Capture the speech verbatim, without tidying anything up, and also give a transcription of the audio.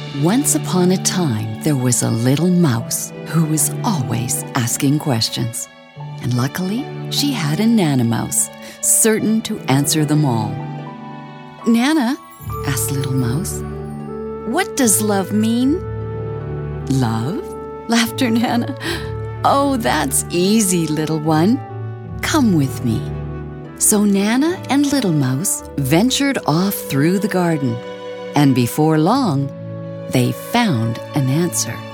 Once upon a time, there was a little mouse who was always asking questions. And luckily, she had a Nana mouse, certain to answer them all. "Nana," asked Little Mouse, "what does love mean?" "Love?" laughed her Nana. "Oh, that's easy, little one. Come with me." So Nana and Little Mouse ventured off through the garden, and before long, they found an answer.